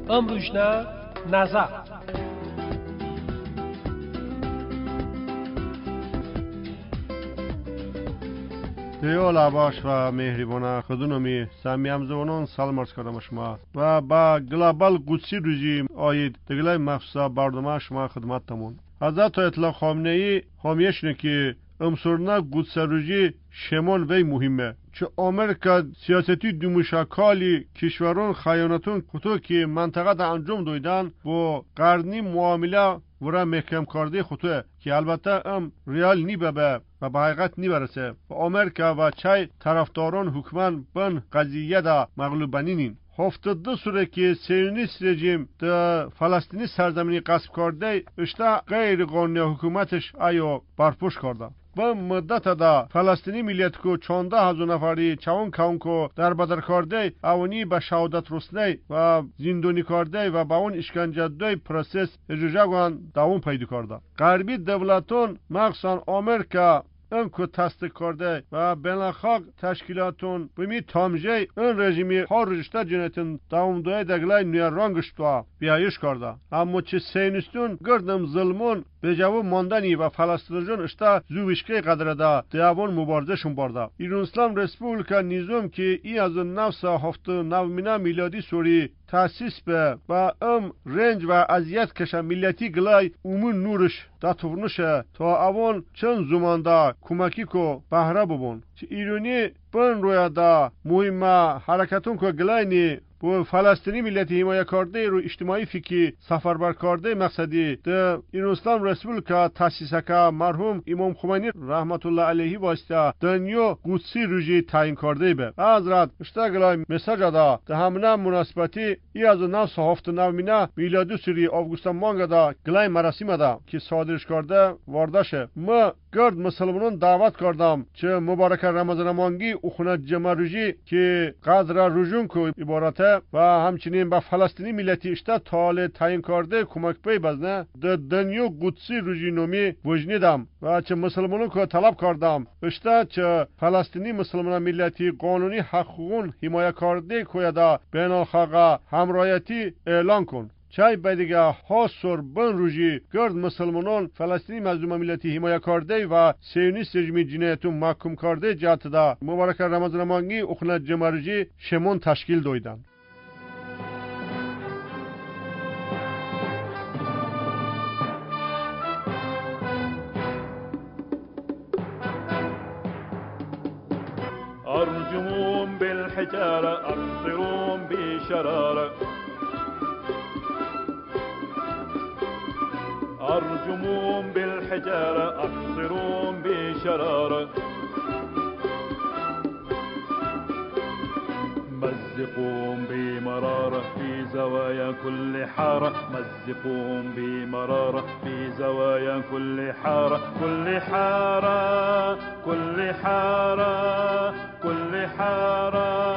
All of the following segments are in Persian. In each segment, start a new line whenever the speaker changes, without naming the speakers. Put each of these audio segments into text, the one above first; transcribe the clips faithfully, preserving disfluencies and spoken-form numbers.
ام روشنا نظر
دیولا باش و مهربانه خودنمی سمیم زبانان سلام عرض کردم شما و با گلوبال قدسی رژیم آید دگلای مخصوصا برنامه شما خدمتتمون. حضرت اطلاق خامنه ای حامیشنه که امسورنا قدس رژی شمال وی مهمه چه آمریکا سیاستی دومشکالی کشوران خیانتون خطو که منطقه دا انجام دویدن با قرنی معامله ورا محکم کرده خطوه که البته ام ریال نی ببه و به حقیقت نی برسه و آمریکا و چای طرفداران حکمان بن قضیه دا مغلوبانینین. هفتاد دو سوره که سیونیست رژیم در فلسطینی سرزمینی غصب کرده اشتا غیر قانونی حکومتش آیو برپوش کرده. با مدت دا فلسطینی ملیت کو چانده هزار نفری چون کون کو در بدر کرده اونی به شهادت رسنی و زندانی کرده و با اون اشکنجه دوی پروسس اجوجگان دوام پیدا کرده. غربی دولتون مخصوصا آمریکا اون کو تصدیق کرده و بین‌الخاق تشکیلاتون بمی تامجه اون رژیمی هر رشته جنایتن دوام دوی دگلای نوی رنگشتوا بیایش کرده. اما چه سینستون گردم ظلمون به جواب ماندنی و فلسطینیان اشتا زویشکی قدر دا دیوان مبارزه شون برده. ایران اسلام رسپوبلیکا نیزم که ای از نفس هفت نومینا میلادی سوری تاسیس به و ام رنج و اذیت کشه ملیتی گلای اومون نورش داتورنشه تا اوان چند زمانده کمکی کو بهره ببون. چه ایرانی بن روی دا مهمه حرکتون که گلای نی bu فلسطینی ملتی حمایه کرده رو اجتماعی فکری سفربر کرده مقصدی ده ایران اسلام رسپوبلیکا تاسیسکه مرحوم امام خمینی رحمت الله علیه واسطه دنیو قدسی رژی تعیین کرده به حضرت اشتغلای مساج دا ده همنا مناسبتی ای از نو هفت نومینا میلادی سری آگوست مانگ دا گلای مراسم دا که صادرش کرده واردشه. ما گرد مسلمانان دعوت کردم چه مبارک رمضان مانگی اخونت جمع رژی که قدر رژون کو عبارته و همچنین به فلسطینی ملتی اشتا تال تعیین کرده کمک پی بزنه در دنیو قدسی رژی نومی وجنیدم و چه مسلمانان که طلب کردم اشتا چه فلسطینی مسلمان ملتی قانونی حقوقون حمایه کرده که دا بین الخاقه همرایتی اعلان کن. چای بدیگه ها سر بن روژی گرد مسلمانان فلسطینی مظلوم ملتی حمایه کرده و سیونیست رژیم جنایتون محکوم کرده جهت دا مبارک رمضان مانگی اخنت جمع رژی شمون تشکیل دویدن.
أرجمهم بالحجارة أمطرهم بشرارة أرجمهم بالحجارة أمطرهم بشرارة مزقوهم بمرارة في زوايا كل حارة مزقوهم بمرارة في زوايا كل حارة كل حارة كل حارة كل حارة.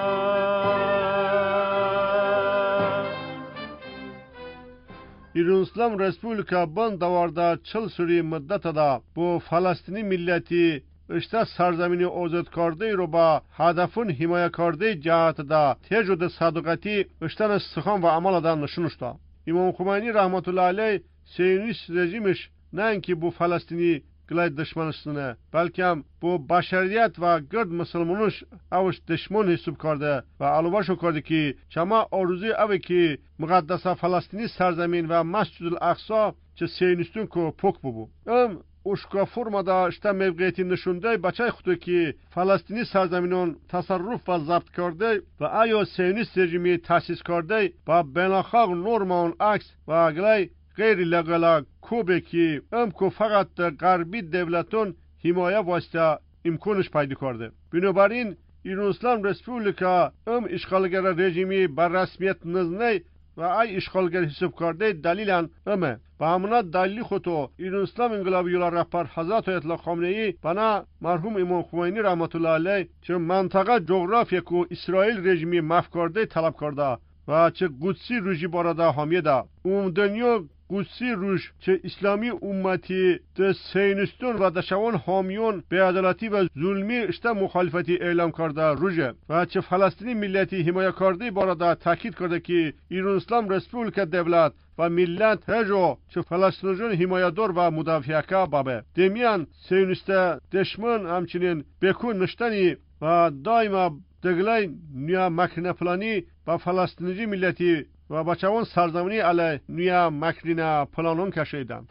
ایران اسلام رسپوبلیکا بند دوارده چل سوری مدت دا با فلسطینی ملتی اشتا سرزمینی آزاد کرده رو با هدفون حمایه کرده جهت دا تجرد صداقتی اشتن استخوان و عمل دا نشونشتا. امام خمینی رحمت الله علیه سیونیست رژیمش نه اینکه با فلسطینی گلای دشمنشتونه بلکه هم با بشریت و گرد مسلمانوش اوش دشمن حساب کرده و علاوه شو کرده که چما آرزوی اوه که مقدس فلسطینی سرزمین و مسجد الاقصی چه سیونیستون که پوک ببو. ام اوشکا فرمادا اشتا موقعیتی نشونده بچه خودو که فلسطینی سرزمینون تصرف و ضبط کرده و آیا سیونیست رژیمی تاسیس کرده با بین‌الخاق نورمان عکس و گلای غیر لگالا کوبه که ام که فقط غربی دولتون حمایه واسطه امکانش پیدا کرده. بنابراین ایران اسلام رسپوبلیکا ام اشغالگر رژیمی بر رسمیت نزنه و ای اشغالگر حساب کرده دلیلن امه. به همونا دلیلی خودو ایران اسلام انقلابی یولا رهبر حضرت اطلاق خامنه ای بنا مرحوم امام خمینی رحمت الله علیه چه منطقه جغرافیا کو اسرائیل رژیمی محو کرده طلب کرده و چه قدسی رژی بارده حامیه ده. اون دنیا قدسی روش چه اسلامی امتی ده سینستون و دشوان حامیون بی‌عدالتی و ظلمی اشته مخالفتی اعلام کرده روژه و چه فلسطینی ملتی حمایت کرده بارده تاکید کرده که ایران اسلام رسپوبلیک دولت و ملت هجو چه فلسطینیان حمایتدار و مدافع که بابه دمیان سینسته دشمن همچنین بکون نشتنی و دائما دگلای نیا مکنه پلانی با فلسطینی ملتی و بچه‌وان سرزمینی علی نیا مکنه پلانون کشیدن.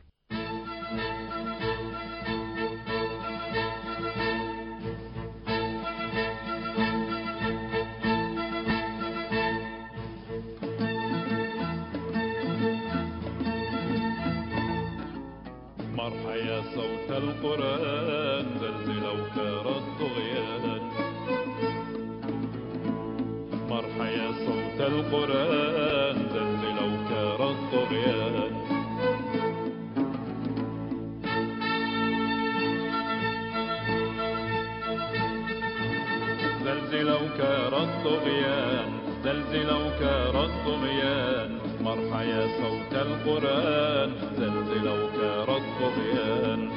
مرحيا صوت القرآن زلزل أوتار الطغيان مرحيا صوت القرآن زلزل أوتار الطغيان زلزل أوتار الطغيان زلزل أوتار الطغيان مرحيا صوت القرآن زلزل أوتار الطغيان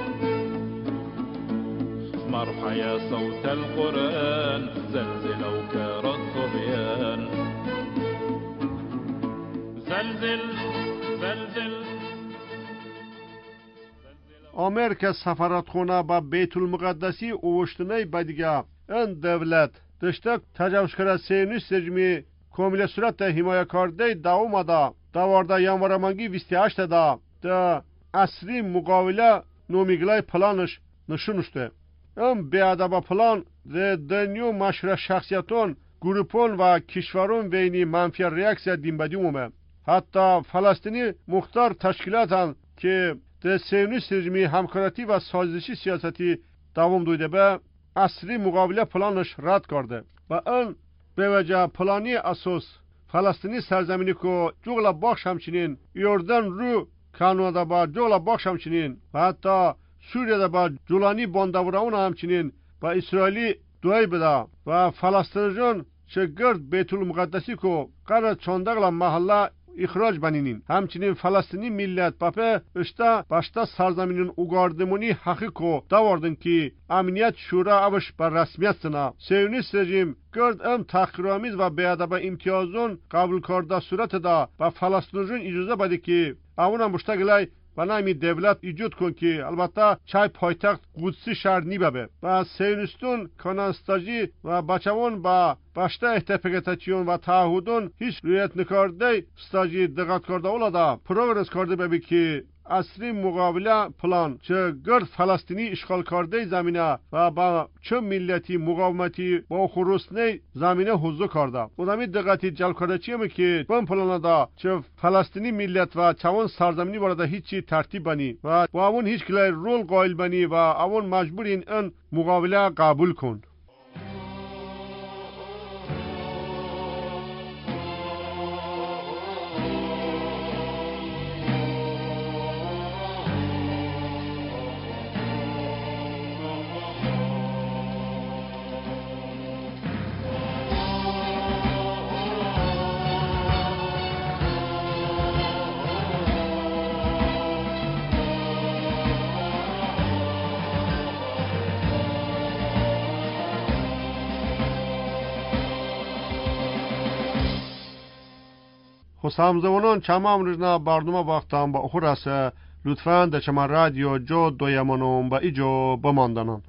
مرحيا صوت القرآن زلزل أوتار الطغيان زلزل زلزل
آمریکا سفارتخانه با بیت المقدسی اوشتنه بدیگه این دولت دشتک تجاوزکار سیونیست رژیمی کامل صورت حمایت کرده دوامده دوارده ینوارمانگی بیست و هشت دا ده اصلی مقاوله نومیگلای پلانش نشونشته ام بیادبا پلان ده دنیو مشهور شخصیتون گروپون و کشورون بینی منفی ریاکسیا دیم بدیومه حتی فلسطینی مختار تشکیلاتن که ده سیونیست رژیمی همکارتی و سازشی سیاستی دوام دویده به اصلی مقاوله پلانش رد کرده و اون به وجه پلانی اساس فلسطینی سرزمینی که جغل باخش همچنین یردن رو کانادا با جغل باخش همچنین و حتی سوریه با جولانی بانداوران همچنین با اسرائیلی دوی بده و فلسطینیان چه گرد بیت المقدسی که قرار چاندقل محله اخراج بنینین همچنین فلسطینی ملت پاپه اشتا باشتا سرزمینین اوگاردمونی حقیقو داوردن که امنیت شورا اوش بر رسمیت سنا سیونیست رژیم گرد ام تحقیرآمیز و بیادب امتیازون قبول کرده صورت دا با فلسطینیان اجازه بده که اون هم مشتغلای و نمی دولت ایجاد کن که البته چای پایتخت قدسی شهر نیبه و سیونیستون کانانستاجی و بچه‌وان با باشته احتفاقاتیون و تعهدون هیچ رویت نکرده استاجی دقت کرده اولادا پروگرس کرده ببی که اصلی مقابله پلان چه گرد فلسطینی اشغال کرده زمینه و با چه ملتی مقاومتی با خروسنه زمینه حضور کرده بودمی دقتی جلب کرده چیه که بون پلان دا چه فلسطینی ملت و چوان سرزمینی وارد هیچی ترتیب بنی و با اون هیچ کلای رول قائل بنی و اون مجبور این ان مقابله قبول کن. خسامزوانان چمام رجنا برنامه وقتان با اخور است لطفاً در چما رادیو جو دویمانم با ایجو بماندنان